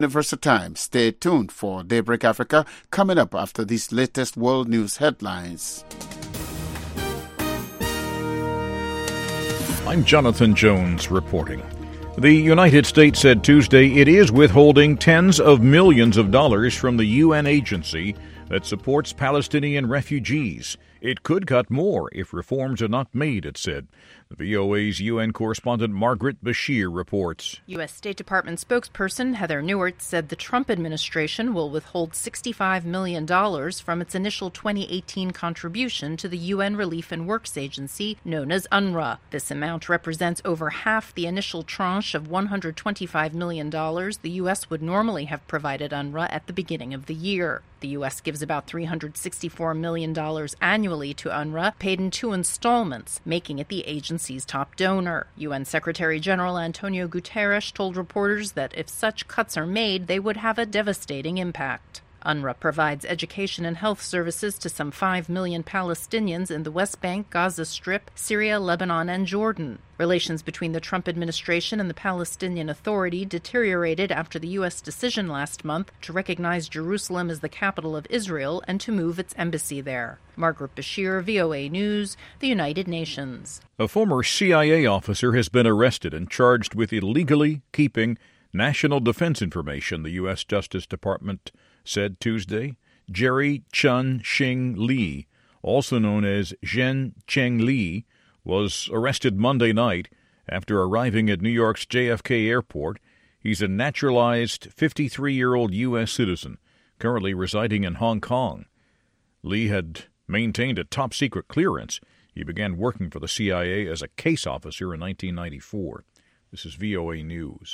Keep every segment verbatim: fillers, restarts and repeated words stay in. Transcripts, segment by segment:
Universal Time. Stay tuned for Daybreak Africa coming up after these latest world news headlines. I'm Jonathan Jones reporting. The United States said Tuesday it is withholding tens of millions of dollars from the U N agency that supports Palestinian refugees. It could cut more if reforms are not made, it said. The V O A's U N correspondent Margaret Bashir reports. U S. State Department spokesperson Heather Nauert said the Trump administration will withhold sixty-five million dollars from its initial twenty eighteen contribution to the U N Relief and Works Agency, known as UNRWA. This amount represents over half the initial tranche of one hundred twenty-five million dollars the U S would normally have provided UNRWA at the beginning of the year. The U S gives about three hundred sixty-four million dollars annually to UNRWA, paid in two installments, making it the agency's top donor. U N Secretary General Antonio Guterres told reporters that if such cuts are made, they would have a devastating impact. UNRWA provides education and health services to some five million Palestinians in the West Bank, Gaza Strip, Syria, Lebanon, and Jordan. Relations between the Trump administration and the Palestinian Authority deteriorated after the U S decision last month to recognize Jerusalem as the capital of Israel and to move its embassy there. Margaret Bashir, V O A News, the United Nations. A former C I A officer has been arrested and charged with illegally keeping national defense information, the U S. Justice Department said Tuesday. Jerry Chun Shing Lee, also known as Zhen Cheng Li, was arrested Monday night after arriving at New York's J F K Airport. He's a naturalized fifty-three-year-old U S citizen, currently residing in Hong Kong. Lee had maintained a top-secret clearance. He began working for the C I A as a case officer in nineteen ninety-four. This is V O A News.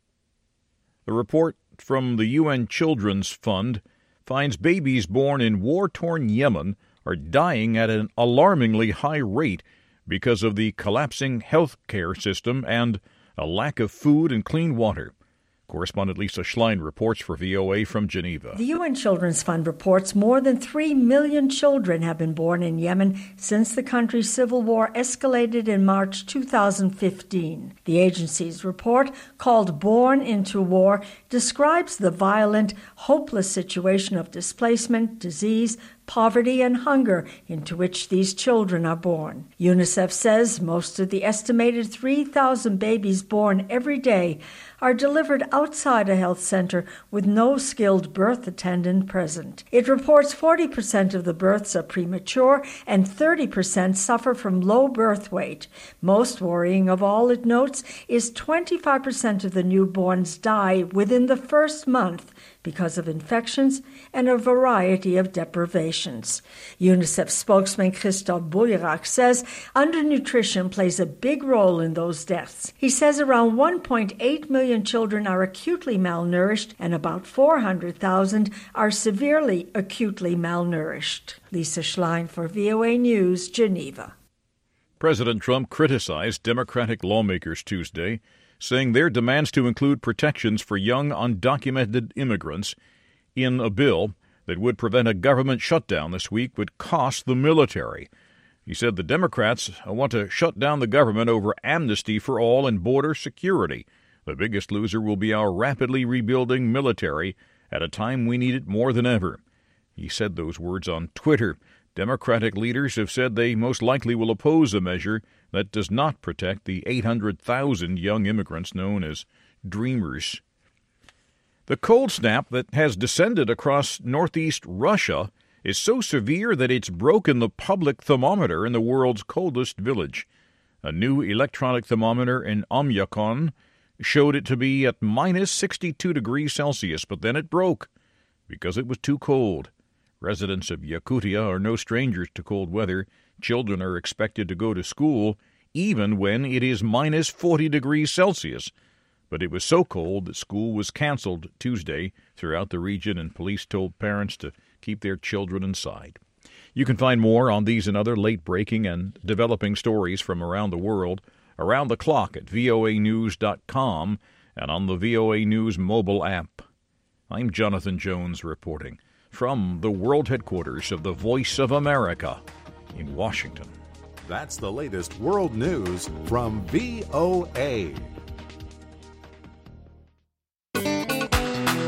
The report from the U N Children's Fund finds babies born in war-torn Yemen are dying at an alarmingly high rate because of the collapsing health care system and a lack of food and clean water. Correspondent Lisa Schlein reports for V O A from Geneva. The U N Children's Fund reports more than three million children have been born in Yemen since the country's civil war escalated in March two thousand fifteen. The agency's report, called Born into War, describes the violent, hopeless situation of displacement, disease, poverty, and hunger into which these children are born. UNICEF says most of the estimated three thousand babies born every day are delivered outside a health center with no skilled birth attendant present. It reports forty percent of the births are premature and thirty percent suffer from low birth weight. Most worrying of all, it notes, is twenty-five percent of the newborns die within the first month because of infections and a variety of deprivations. UNICEF spokesman Christophe Bouillerac says undernutrition plays a big role in those deaths. He says around one point eight million children are acutely malnourished and about four hundred thousand are severely acutely malnourished. Lisa Schlein for V O A News, Geneva. President Trump criticized Democratic lawmakers Tuesday, saying their demands to include protections for young undocumented immigrants in a bill that would prevent a government shutdown this week would cost the military. He said the Democrats want to shut down the government over amnesty for all and border security. The biggest loser will be our rapidly rebuilding military at a time we need it more than ever. He said those words on Twitter. Democratic leaders have said they most likely will oppose a measure that does not protect the eight hundred thousand young immigrants known as Dreamers. The cold snap that has descended across northeast Russia is so severe that it's broken the public thermometer in the world's coldest village. A new electronic thermometer in Oymyakon showed it to be at minus sixty-two degrees Celsius, but then it broke because it was too cold. Residents of Yakutia are no strangers to cold weather. Children are expected to go to school even when it is minus forty degrees Celsius. But it was so cold that school was canceled Tuesday throughout the region, and police told parents to keep their children inside. You can find more on these and other late-breaking and developing stories from around the world around the clock at V O A news dot com and on the V O A News mobile app. I'm Jonathan Jones reporting from the world headquarters of the Voice of America in Washington. That's the latest world news from V O A.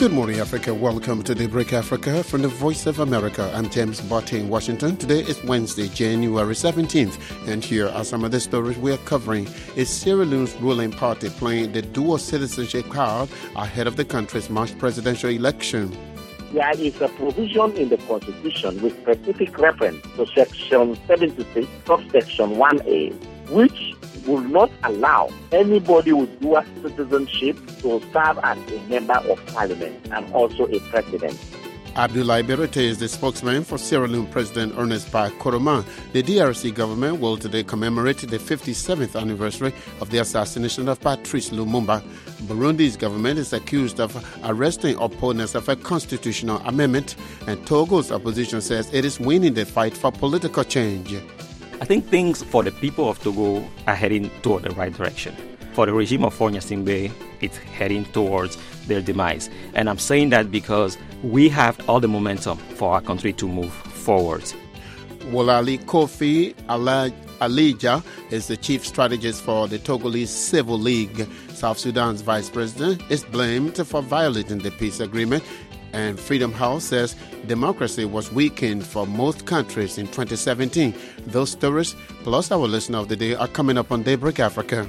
Good morning, Africa. Welcome to Daybreak Africa from the Voice of America. I'm James Botte in Washington. Today is Wednesday, January seventeenth, and here are some of the stories we are covering. Is Sierra Leone's ruling party playing the dual citizenship card ahead of the country's March presidential election? There is a provision in the Constitution with specific reference to Section seventy-six, subsection one A, which will not allow anybody with dual citizenship to serve as a member of parliament and also a president. Abdoulaye Berete is the spokesman for Sierra Leone President Ernest Bai Koroma. The D R C government will today commemorate the fifty-seventh anniversary of the assassination of Patrice Lumumba. Burundi's government is accused of arresting opponents of a constitutional amendment, and Togo's opposition says it is winning the fight for political change. I think things for the people of Togo are heading toward the right direction. For the regime of Faure Gnassingbé, it's heading towards their demise. And I'm saying that because we have all the momentum for our country to move forward. Wolali Kofi Alija is the chief strategist for the Togolese Civil League. South Sudan's vice president is blamed for violating the peace agreement. And Freedom House says democracy was weakened for most countries in twenty seventeen. Those stories, plus our listener of the day, are coming up on Daybreak Africa.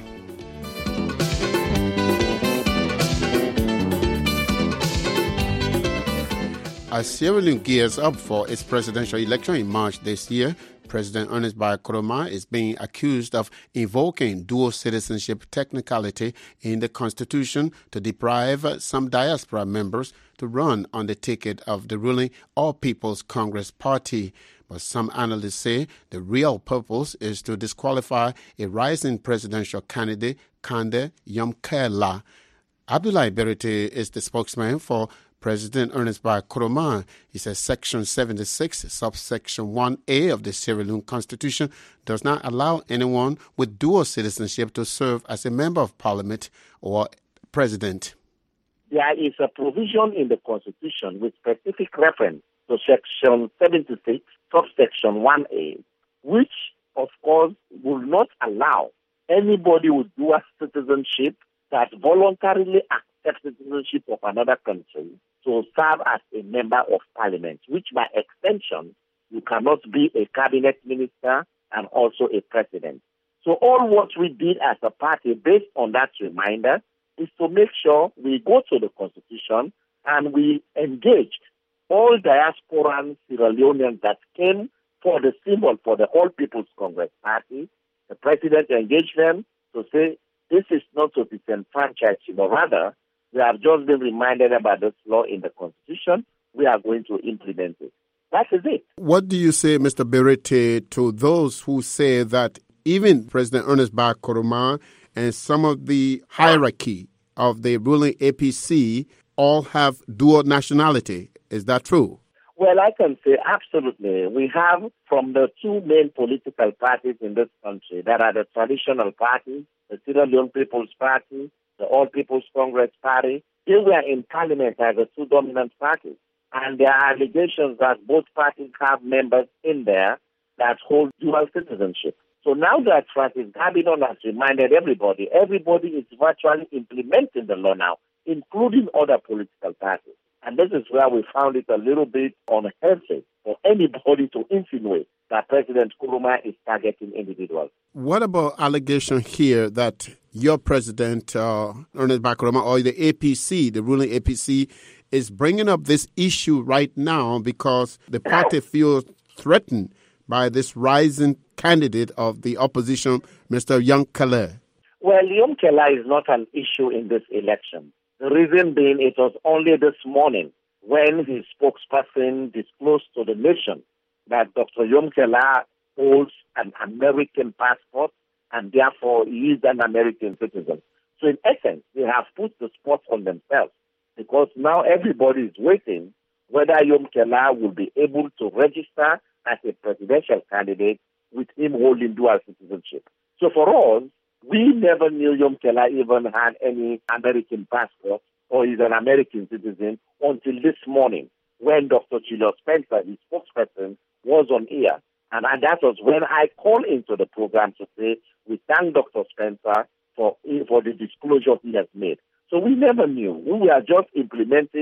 As Sierra Leone gears up for its presidential election in March this year, President Ernest Bai Koroma is being accused of invoking dual citizenship technicality in the Constitution to deprive some diaspora members to run on the ticket of the ruling All People's Congress Party. But some analysts say the real purpose is to disqualify a rising presidential candidate, Kande Yomkela. Abdoulaye Berete is the spokesman for President Ernest Bai Koroma. He says Section seventy-six, subsection one A of the Sierra Leone Constitution does not allow anyone with dual citizenship to serve as a member of parliament or president. There is a provision in the Constitution with specific reference to Section seventy-six, subsection one A, which, of course, will not allow anybody with dual citizenship that voluntarily accepts citizenship of another country to serve as a member of parliament, which by extension, you cannot be a cabinet minister and also a president. So all what we did as a party based on that reminder is to make sure we go to the Constitution and we engaged all diasporan Sierra Leoneans that came for the symbol for the All People's Congress Party. The president engaged them to say, this is not to disenfranchise you, but rather, we have just been reminded about this law in the Constitution. We are going to implement it. That is it. What do you say, Mister Berete, to those who say that even President Ernest Bai Koroma and some of the hierarchy of the ruling A P C all have dual nationality? Is that true? Well, I can say absolutely. We have from the two main political parties in this country that are the traditional parties, the Sierra Leone People's Party, the All People's Congress Party. They were in parliament as the two dominant parties. And there are allegations that both parties have members in there that hold dual citizenship. So now that Francis Gabidon has reminded everybody, everybody is virtually implementing the law now, including other political parties. And this is where we found it a little bit unhealthy for anybody to insinuate that President Koroma is targeting individuals. What about allegation here that your president, uh, Ernest Bai Koroma, or the A P C, the ruling A P C, is bringing up this issue right now because the party feels threatened by this rising candidate of the opposition, Mister Yomkela? Well, Yomkela is not an issue in this election. The reason being it was only this morning when his spokesperson disclosed to the nation that Doctor Yomkela holds an American passport and therefore he is an American citizen. So in essence, they have put the spot on themselves because now everybody is waiting whether Yomkela will be able to register as a presidential candidate with him holding dual citizenship. So for us, we never knew Yomkela even had any American passport or is an American citizen until this morning when Doctor Julius Spencer, his spokesperson, was on air. And, and that was when I called into the program to say, we thank Doctor Spencer for, for the disclosure he has made. So we never knew. We were just implementing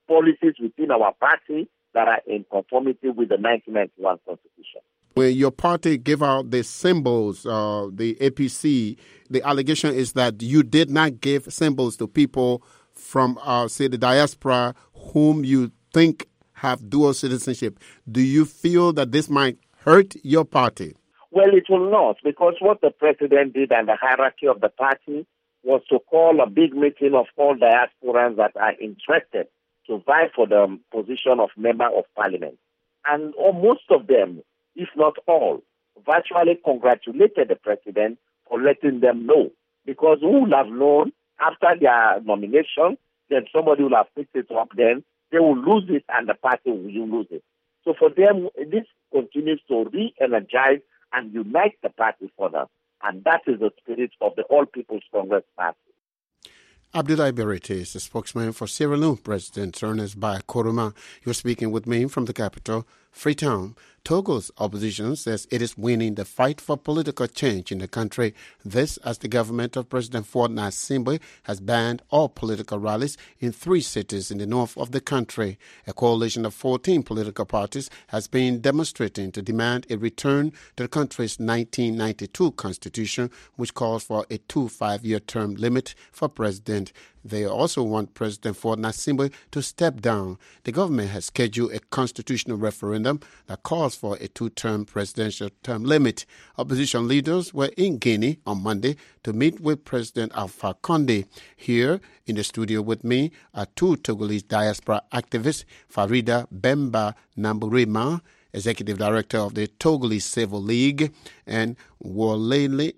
policies within our party that are in conformity with the nineteen ninety-one Constitution. When your party gave out the symbols, uh, the A P C, the allegation is that you did not give symbols to people from, uh, say, the diaspora whom you think have dual citizenship. Do you feel that this might hurt your party? Well, it will not, because what the president did and the hierarchy of the party was to call a big meeting of all diasporans that are interested to vie for the position of member of parliament. And oh, most of them, if not all, virtually congratulated the president for letting them know. Because who would have known after their nomination, then somebody will have picked it up, then they will lose it and the party will lose it. So for them, this continues to re-energize and unite the party further. And that is the spirit of the All People's Congress Party. Abdoulaye Berete is the spokesman for Sierra Leone President Ernest Bai Koroma. You're speaking with me from the capital, Freetown. Togo's opposition says it is winning the fight for political change in the country. This as the government of President Faure Gnassingbé has banned all political rallies in three cities in the north of the country. A coalition of fourteen political parties has been demonstrating to demand a return to the country's nineteen ninety-two constitution, which calls for a two five-year term limit for president. They also want President Faure Gnassingbé to step down. The government has scheduled a constitutional referendum that calls for a two-term presidential term limit. Opposition leaders were in Guinea on Monday to meet with President Alpha Condé. Here in the studio with me are two Togolese diaspora activists, Farida Bemba Namburima, Executive Director of the Togolese Civil League, and Wolali,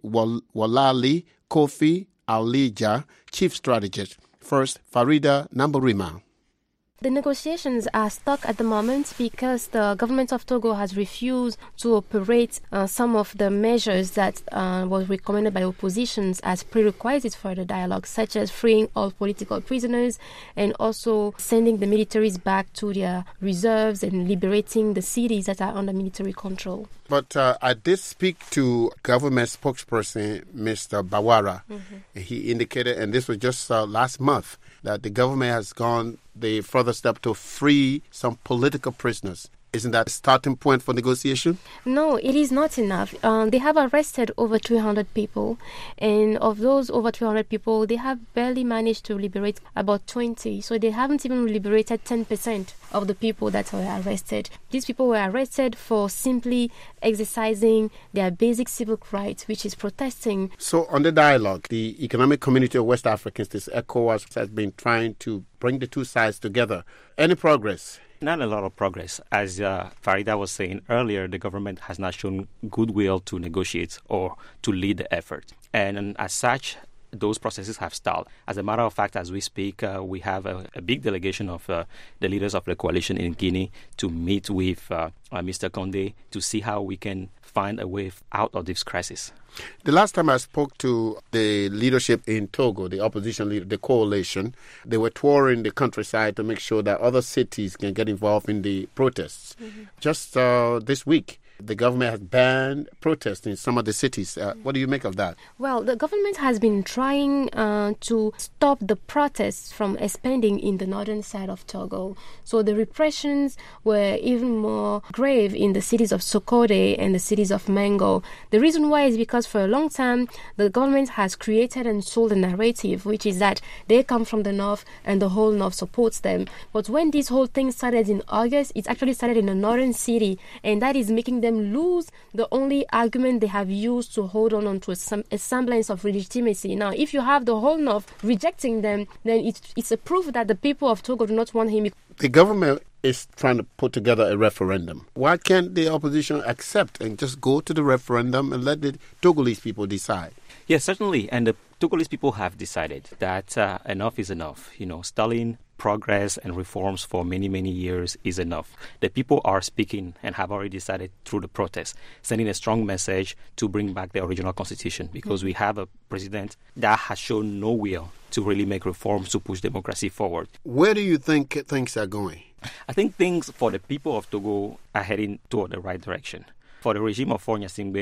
Wolali Kofi Alija, Chief Strategist. First, Farida Namburima. The negotiations are stuck at the moment because the government of Togo has refused to operate uh, some of the measures that uh, was recommended by oppositions as prerequisites for the dialogue, such as freeing all political prisoners and also sending the militaries back to their reserves and liberating the cities that are under military control. But uh, I did speak to government spokesperson, Mister Bawara. Mm-hmm. He indicated, and this was just uh, last month, that the government has gone the further step to free some political prisoners. Isn't that a starting point for negotiation? No, it is not enough. Um, they have arrested over three hundred people, and of those over three hundred people, they have barely managed to liberate about twenty. So they haven't even liberated ten percent of the people that were arrested. These people were arrested for simply exercising their basic civic rights, which is protesting. So on the dialogue, the Economic Community of West Africans, this ECOWAS, has been trying to bring the two sides together. Any progress? Not a lot of progress. As uh, Farida was saying earlier, the government has not shown goodwill to negotiate or to lead the effort. And as such, those processes have stalled. As a matter of fact, as we speak, uh, we have a, a big delegation of uh, the leaders of the coalition in Guinea to meet with uh, uh, Mister Condé to see how we can find a way out of this crisis. The last time I spoke to the leadership in Togo, the opposition leader, the coalition, they were touring the countryside to make sure that other cities can get involved in the protests. Mm-hmm. Just uh, this week, the government has banned protests in some of the cities. Uh, what do you make of that? Well, the government has been trying uh, to stop the protests from expanding in the northern side of Togo. So the repressions were even more grave in the cities of Sokode and the cities of Mango. The reason why is because for a long time, the government has created and sold a narrative, which is that they come from the north and the whole north supports them. But when this whole thing started in August, it actually started in a northern city, and that is making them them lose the only argument they have used to hold on, on to a, sem- a semblance of legitimacy. Now, if you have the whole North rejecting them, then it's, it's a proof that the people of Togo do not want him. The government is trying to put together a referendum. Why can't the opposition accept and just go to the referendum and let the Togolese people decide? Yes, certainly. And the Togolese people have decided that uh, enough is enough. You know, stalling progress and reforms for many, many years is enough. The people are speaking and have already decided through the protest, sending a strong message to bring back the original constitution, because mm-hmm. we have a president that has shown no will to really make reforms to push democracy forward. Where do you think things are going? I think things for the people of Togo are heading toward the right direction. For the regime of Faure Gnassingbé,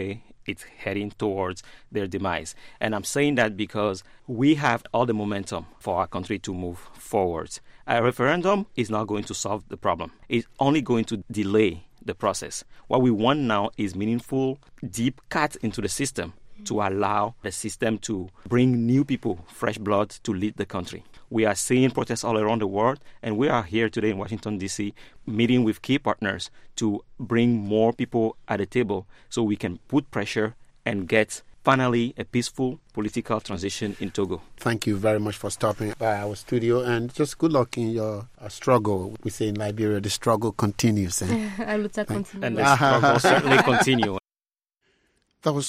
it's heading towards their demise. And I'm saying that because we have all the momentum for our country to move forward. A referendum is not going to solve the problem. It's only going to delay the process. What we want now is meaningful, deep cuts into the system to allow the system to bring new people, fresh blood, to lead the country. We are seeing protests all around the world, and we are here today in Washington, D C, meeting with key partners to bring more people at the table so we can put pressure and get finally a peaceful political transition in Togo. Thank you very much for stopping by our studio, and just good luck in your uh, struggle. We say in Liberia, the struggle continues. Eh? And the struggle will certainly continue. That was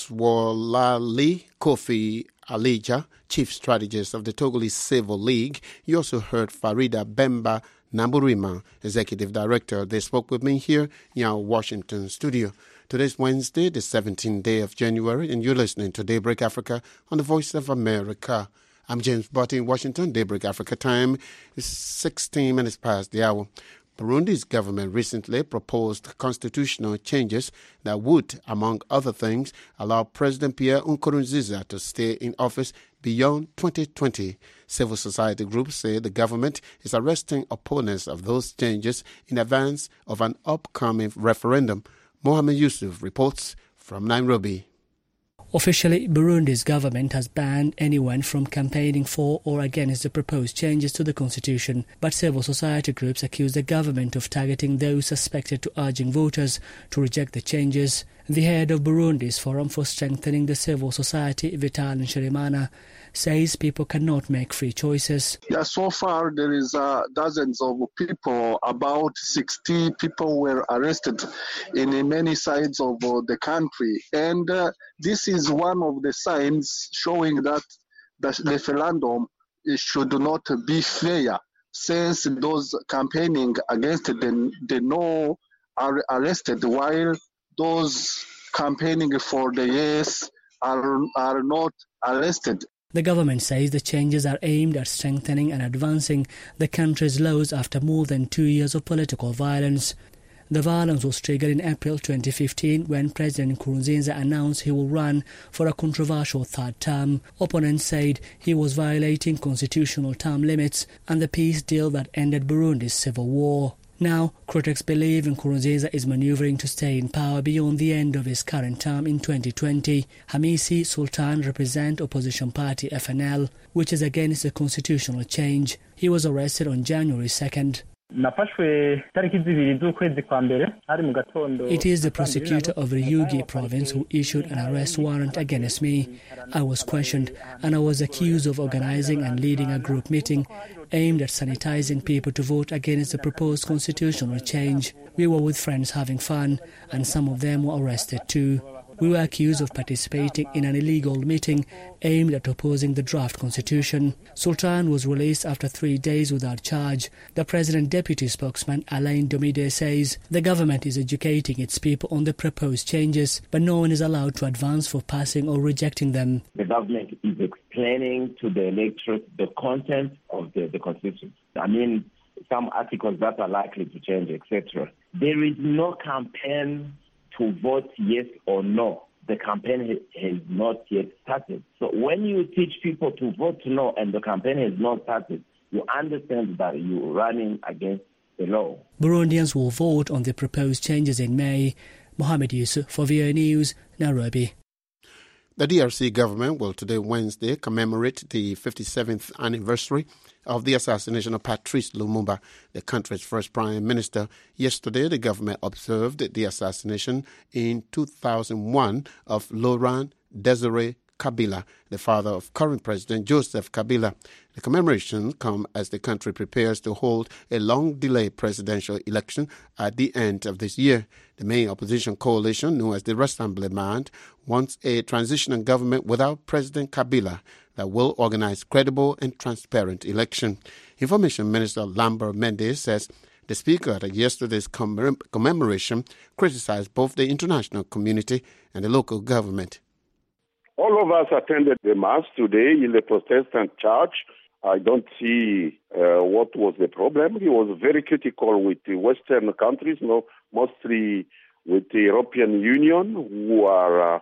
Wolali Kofi Alija, Chief Strategist of the Togolese Civil League. You also heard Farida Bemba Namburima, Executive Director. They spoke with me here in our Washington studio. Today's Wednesday, the seventeenth day of January, and you're listening to Daybreak Africa on the Voice of America. I'm James Botti in Washington. Daybreak Africa time is sixteen minutes past the hour. Burundi's government recently proposed constitutional changes that would, among other things, allow President Pierre Nkurunziza to stay in office beyond twenty twenty. Civil society groups say the government is arresting opponents of those changes in advance of an upcoming referendum. Mohamed Yusuf reports from Nairobi. Officially, Burundi's government has banned anyone from campaigning for or against the proposed changes to the constitution, but civil society groups accuse the government of targeting those suspected to urging voters to reject the changes. The head of Burundi's Forum for Strengthening the Civil Society, Vital Nshimiyimana, says people cannot make free choices. Yeah, so far there is uh, dozens of people, about sixty people were arrested in many sides of uh, the country. And uh, this is one of the signs showing that the referendum should not be fair, since those campaigning against the, the no are arrested, while those campaigning for the yes are, are not arrested. The government says the changes are aimed at strengthening and advancing the country's laws after more than two years of political violence. The violence was triggered in April twenty fifteen when President Nkurunziza announced he will run for a controversial third term. Opponents said he was violating constitutional term limits and the peace deal that ended Burundi's civil war. Now, critics believe Nkurunziza is maneuvering to stay in power beyond the end of his current term in twenty twenty. Hamisi Sultan represents opposition party F N L, which is against the constitutional change. He was arrested on January second. It is the prosecutor of Ryugi province who issued an arrest warrant against me. I was questioned and I was accused of organizing and leading a group meeting aimed at sanitizing people to vote against the proposed constitutional change. We were with friends having fun and some of them were arrested too. We were accused of participating in an illegal meeting aimed at opposing the draft constitution. Sultan was released after three days without charge. The president's deputy spokesman, Alain Domide, says the government is educating its people on the proposed changes, but no one is allowed to advance for passing or rejecting them. The government is explaining to the electorate the content of the, the constitution. I mean, some articles that are likely to change, et cetera. There is no campaign to vote yes or no. The campaign has not yet started. So when you teach people to vote no and the campaign has not started, you understand that you're running against the law. Burundians will vote on the proposed changes in May. Mohamed Yusuf for V O A News, Nairobi. The D R C government will today, Wednesday, commemorate the fifty-seventh anniversary of the assassination of Patrice Lumumba, the country's first prime minister. Yesterday, the government observed the assassination in two thousand one of Laurent Desire Kabila, the father of current President Joseph Kabila. The commemoration comes as the country prepares to hold a long-delayed presidential election at the end of this year. The main opposition coalition, known as the Rassemblement, wants a transitional government without President Kabila that will organize credible and transparent election. Information Minister Lambert Mendes says the speaker at yesterday's commem- commemoration criticized both the international community and the local government. All of us attended the Mass today in the Protestant church. I don't see uh, what was the problem. He was very critical with the Western countries, you know, mostly with the European Union, who are uh,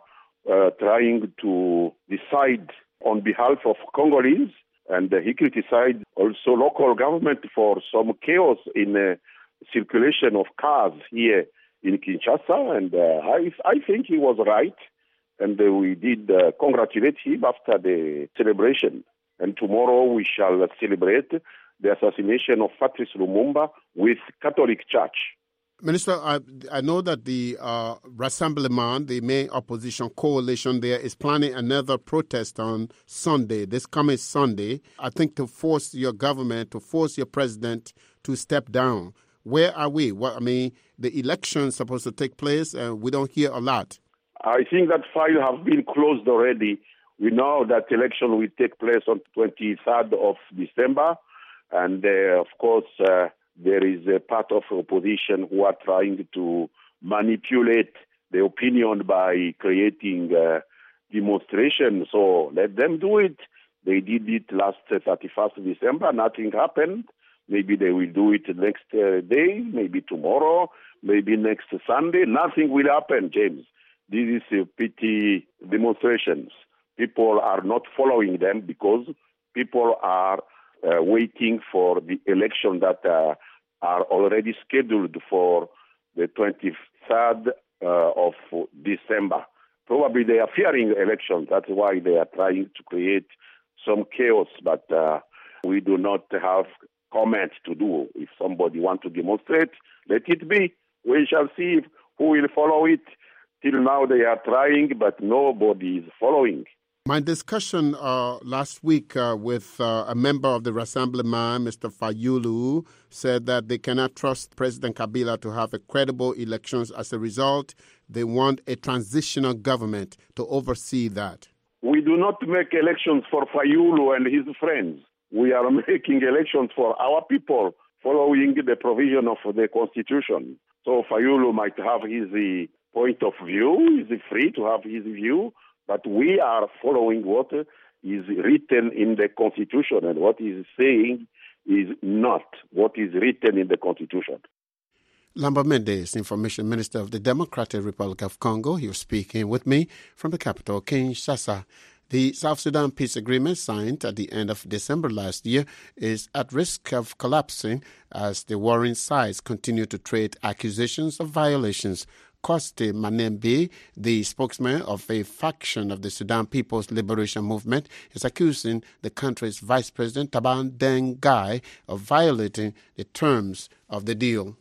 uh, trying to decide on behalf of Congolese, and uh, he criticized also local government for some chaos in the circulation of cars here in Kinshasa, and uh, I, I think he was right, and uh, we did uh, congratulate him after the celebration. And tomorrow we shall celebrate the assassination of Patrice Lumumba with Catholic Church. Minister, I, I know that the uh, Rassemblement, the main opposition coalition there, is planning another protest on Sunday, this coming Sunday, I think to force your government, to force your president to step down. Where are we? Well, I mean, the election's supposed to take place, and we don't hear a lot. I think that file has been closed already. We know that election will take place on twenty-third of December, and uh, of course, uh, there is a part of opposition who are trying to manipulate the opinion by creating uh, demonstration. So let them do it. They did it last uh, thirty-first of December. Nothing happened. Maybe they will do it next uh, day, maybe tomorrow, maybe next Sunday. Nothing will happen, James. This is a pity demonstrations. People are not following them because people are uh, waiting for the election that uh, are already scheduled for the twenty-third uh, of December. Probably they are fearing elections. That's why they are trying to create some chaos. But uh, we do not have comment to do. If somebody wants to demonstrate, let it be. We shall see if, who will follow it. Till now they are trying, but nobody is following. My discussion uh, last week uh, with uh, a member of the Rassemblement, Mister Fayulu, said that they cannot trust President Kabila to have a credible elections. As a result, they want a transitional government to oversee that. We do not make elections for Fayulu and his friends. We are making elections for our people, following the provision of the Constitution. So Fayulu might have his uh, point of view, he's free to have his view, but we are following what is written in the Constitution, and what is saying is not what is written in the Constitution. Lambert Mendes, Information Minister of the Democratic Republic of Congo, he was speaking with me from the capital, Kinshasa. The South Sudan peace agreement signed at the end of December last year is at risk of collapsing as the warring sides continue to trade accusations of violations. Kosti Manembe, the spokesman of a faction of the Sudan People's Liberation Movement, is accusing the country's Vice President Taban Deng Gai of violating the terms of the deal.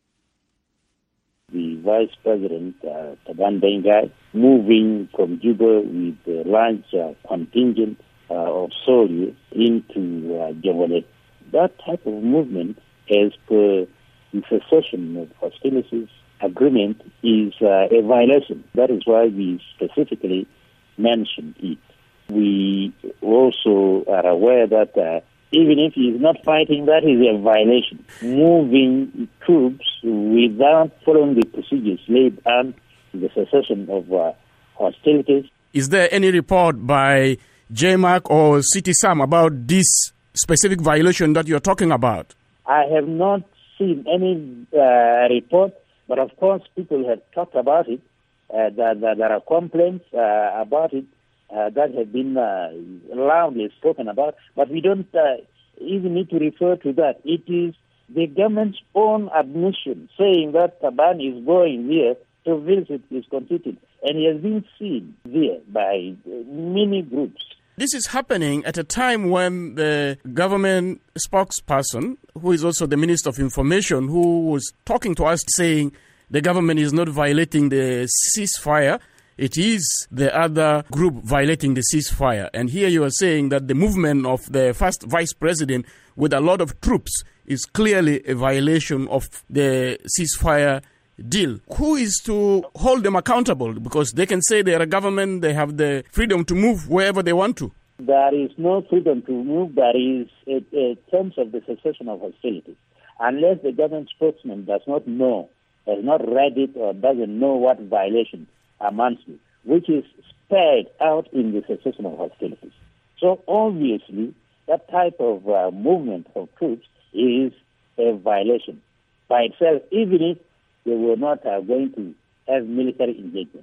The Vice President, uh, Taban Deng Gai, moving from Juba with a large uh, contingent uh, of soldiers into uh, Jonglei. That type of movement, as per the cessation of hostilities agreement, is uh, a violation. That is why we specifically mentioned it. We also are aware that uh, even if he is not fighting, that is a violation. Moving troops without following the procedures laid down in the cessation of uh, hostilities. Is there any report by J M A C or CITISAM about this specific violation that you're talking about? I have not seen any uh, report, but of course people have talked about it. Uh, that, that there are complaints uh, about it uh, that have been uh, loudly spoken about, but we don't uh, even need to refer to that. It is the government's own admission saying that Taban is going there to visit his constituent, and he has been seen there by many groups. This is happening at a time when the government spokesperson, who is also the Minister of Information, who was talking to us saying the government is not violating the ceasefire, it is the other group violating the ceasefire. And here you are saying that the movement of the first vice president with a lot of troops is clearly a violation of the ceasefire deal. Who is to hold them accountable? Because they can say they are a government, they have the freedom to move wherever they want to. There is no freedom to move. There is a, a terms of the cessation of hostilities. Unless the government spokesman does not know, has not read it, or doesn't know what violation amounts to, which is spelled out in the cessation of hostilities. So obviously, that type of uh, movement of troops is a violation by itself, even if they were not uh, going to have military engagement.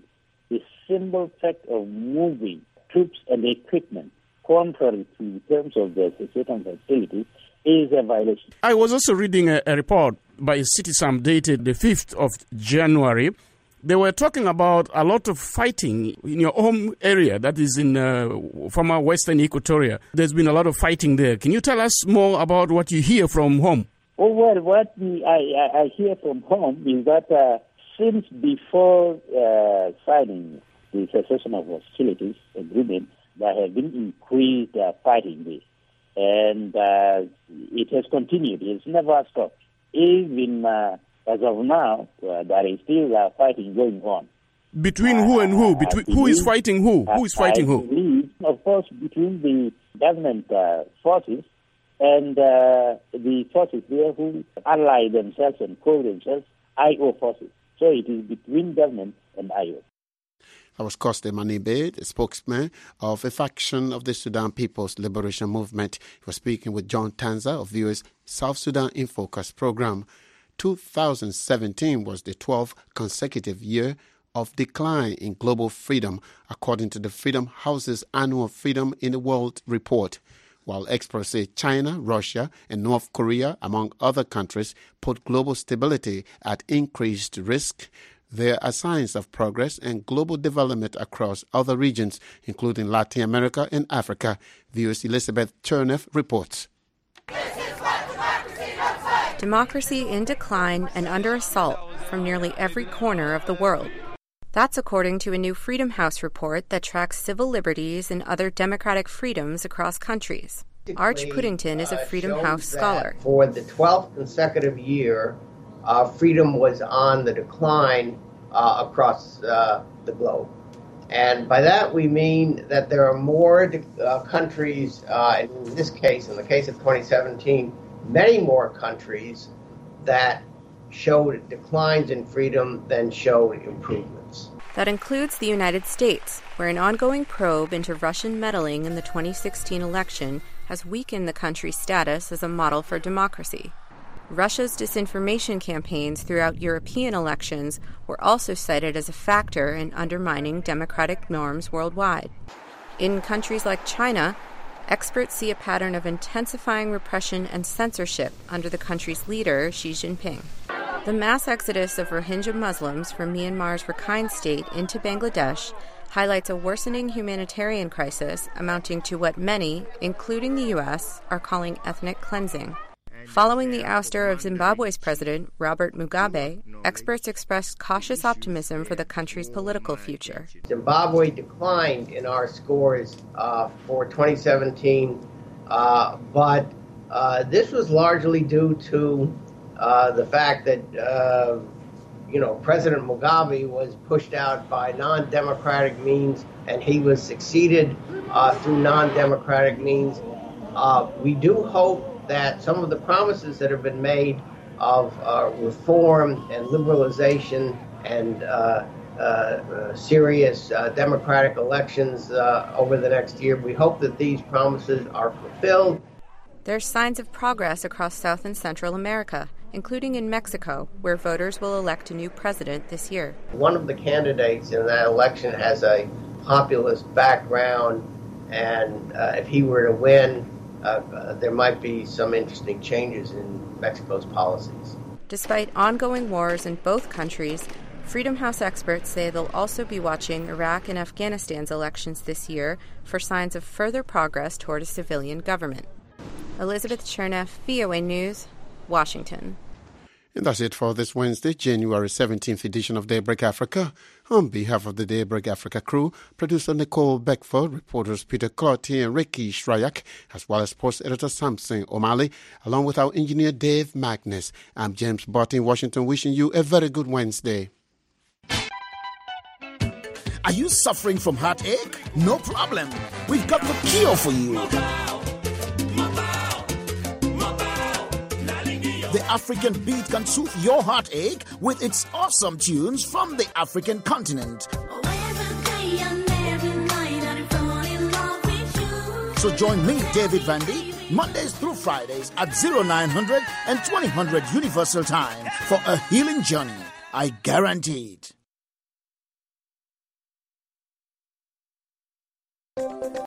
the simple fact of moving troops and equipment contrary to the terms of the certain facilities is a violation. I was also reading a, a report by Citizen dated the fifth of January. They were talking about a lot of fighting in your home area, that is in uh, former Western Equatoria. There's been a lot of fighting there. Can you tell us more about what you hear from home? Oh, well, what we, I, I hear from home is that uh, since before uh, signing the cessation of hostilities agreement, there have been increased uh, fighting there. And uh, it has continued. It's never stopped. Even uh, as of now, uh, there is still uh, fighting going on. Between uh, who and who? Between believe, who is fighting who? Who is fighting who? I believe, of course, between the government uh, forces and uh, the forces there who ally themselves and call themselves I O forces. So it is between government and I O. That was Koste Manibe, the spokesman of a faction of the Sudan People's Liberation Movement. He was speaking with John Tanza of V O A's South Sudan in Focus program. two thousand seventeen was the twelfth consecutive year of decline in global freedom, according to the Freedom House's annual Freedom in the World report. While experts say China, Russia, and North Korea, among other countries, put global stability at increased risk, there are signs of progress and global development across other regions, including Latin America and Africa. V O A's Elizabeth Cherneff reports. Democracy in decline and under assault from nearly every corner of the world. That's according to a new Freedom House report that tracks civil liberties and other democratic freedoms across countries. Arch Puddington is a Freedom uh, House scholar. For the twelfth consecutive year, uh, freedom was on the decline uh, across uh, the globe. And by that we mean that there are more uh, countries, uh, in this case, in the case of twenty seventeen, many more countries that showed declines in freedom than showed improvements. That includes the United States, where an ongoing probe into Russian meddling in the twenty sixteen election has weakened the country's status as a model for democracy. Russia's disinformation campaigns throughout European elections were also cited as a factor in undermining democratic norms worldwide. In countries like China, experts see a pattern of intensifying repression and censorship under the country's leader, Xi Jinping. The mass exodus of Rohingya Muslims from Myanmar's Rakhine State into Bangladesh highlights a worsening humanitarian crisis amounting to what many, including the U S, are calling ethnic cleansing. Following the ouster of Zimbabwe's president, Robert Mugabe, experts expressed cautious optimism for the country's political future. Zimbabwe declined in our scores uh, for twenty seventeen, uh, but uh, this was largely due to uh, the fact that, uh, you know, President Mugabe was pushed out by non-democratic means, and he was succeeded uh, through non-democratic means. Uh, we do hope that some of the promises that have been made of uh, reform and liberalization and uh, uh, uh, serious uh, democratic elections uh, over the next year, we hope that these promises are fulfilled. There's signs of progress across South and Central America, including in Mexico, where voters will elect a new president this year. One of the candidates in that election has a populist background, and uh, if he were to win, Uh, uh, there might be some interesting changes in Mexico's policies. Despite ongoing wars in both countries, Freedom House experts say they'll also be watching Iraq and Afghanistan's elections this year for signs of further progress toward a civilian government. Elizabeth Cherneff, V O A News, Washington. And that's it for this Wednesday, January seventeenth edition of Daybreak Africa. On behalf of the Daybreak Africa crew, producer Nicole Beckford, reporters Peter Clotty and Ricky Shryak, as well as post editor Samson O'Malley, along with our engineer Dave Magnus. I'm James Barton in Washington, wishing you a very good Wednesday. Are you suffering from heartache? No problem. We've got the cure for you. The African beat can soothe your heartache with its awesome tunes from the African continent. So join me, David Vandy, Mondays through Fridays at oh nine hundred and twenty hundred Universal Time for a healing journey. I guarantee it.